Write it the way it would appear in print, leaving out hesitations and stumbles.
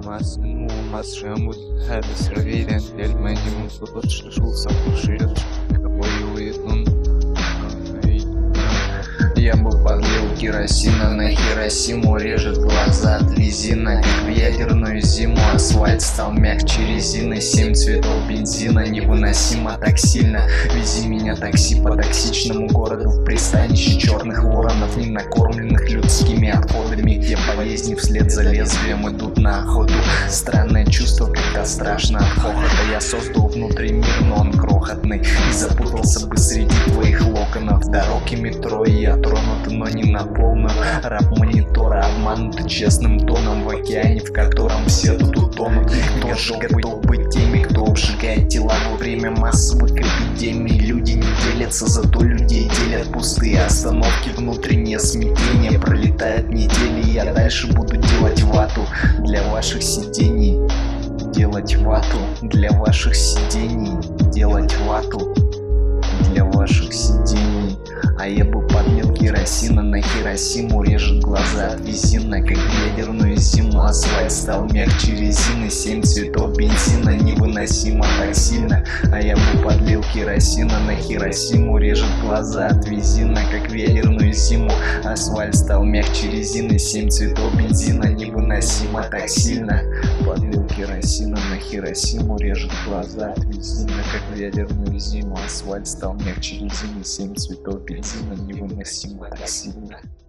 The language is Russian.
مصر هذا سريرا للماني منصوص شو صفر Я бы подлил керосина на Хиросиму, режет глаза от резины. В ядерную зиму асфальт стал мягче резины. 7 цветов бензина невыносимо так сильно. Вези меня такси по токсичному городу, в пристанище черных воронов, не накормленных людскими отходами, где болезни вслед за лезвием идут на охоту. Странное чувство, когда страшно от хохота. Я создал внутри мир, но он крохотный, и запутался бы среди твоих локонов. Дороги метро, и я тронут, но не на полную. Раб монитора обманут честным тоном в океане, в котором все тут утонут. Кто же готов быть теми, кто обжигает тела во время массовых эпидемий? Люди не делятся, зато людей делят пустые остановки. Внутреннее смятение, пролетают недели, я дальше буду делать вату для ваших сидений. Делать вату для ваших сидений. Делать вату для ваших сидений. А я бы подлил керосина на Хиросиму, режет глаза от резины, как в ядерную зиму. Асфальт стал мягче резины. 7 цветов бензина невыносимо так сильно. А я бы подлил керосина на Хиросиму, режет глаза от резины, как в ядерную зиму. Асфальт стал мягче резины. 7 цветов бензина невыносимо так сильно. Подлил керосина на Хиросиму, режет глаза от резины, как в ядерную зиму. Асфальт стал мягче резины. 7 цветов бензина невыносимо так сильно.